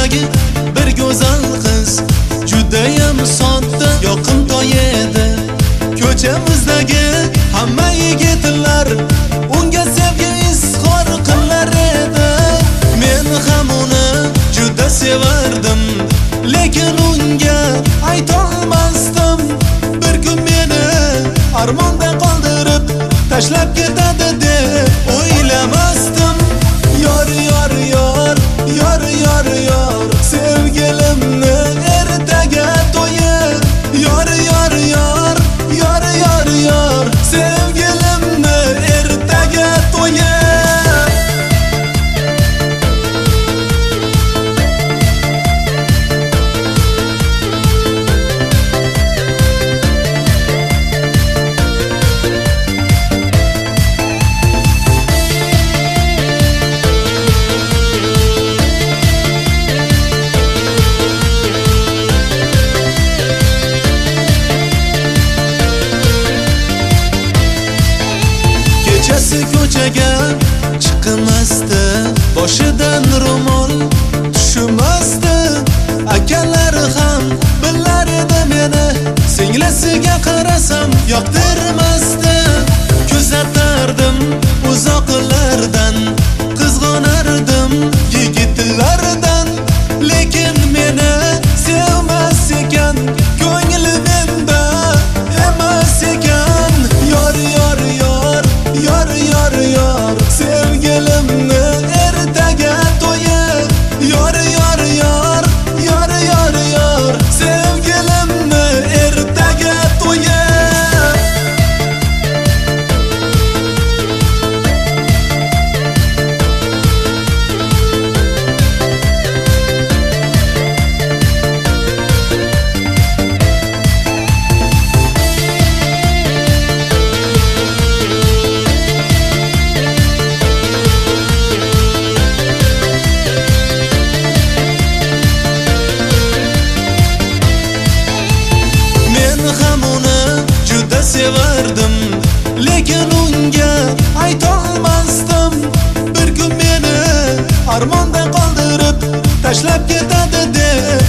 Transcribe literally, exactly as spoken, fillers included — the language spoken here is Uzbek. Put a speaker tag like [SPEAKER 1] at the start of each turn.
[SPEAKER 1] ko'chamizdagi bir go'zal qiz judayam sodda yoqimtoy edi. Ko'chamizdagi hamma yigitlar unga sevgi izhor qilar edi. Men ham uni juda sevardim, lekin unga aytolmasdim. Bir kun meni armonda qoldirib tashlab ketadi deb o'ylamasdim. Yor yor yor yor yor yor sevgilimni ertaga to'yi. Yor yor yor yor yor yor sevgilimni ertaga to'yi. Kechasi ko'chaga chiqmasdi, boshidan ro'mol tushmasdi. Akalari ham bilar edi meni, singlisiga qarasam yoqtirmasdi. Kuzatardim uzoqlardan, qizg'onardim yigitlardan, lekin meni sevmas ekan, ko'ngli menda emas ekan. Yor yor yor yor yor yor sevgilimni ertaga to'yi. Yor yor yor yor yor yor sevgilimni ertaga to'yi. Sevardim, lekin unga aytolmasdim. Bir kun meni armonda qoldirib tashlab ketadi deb